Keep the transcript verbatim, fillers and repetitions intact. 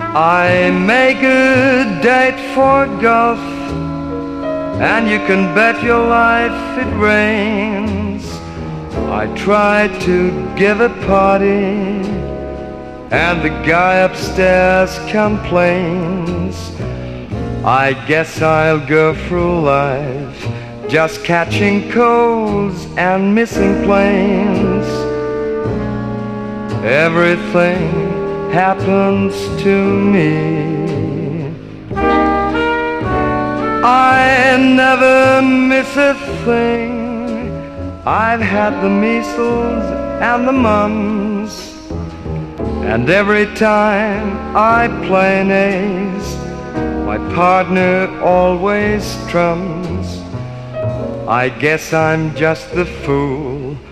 I make a date for golf, and you can bet your life it rains. I try to give a party, and the guy upstairs complains. I guess I'll go through life just catching colds and missing planes. Everything happens to me. I never miss a thing. I've had the measles and the mumps, and every time I play an ace, my partner always trumps. I guess I'm just the fool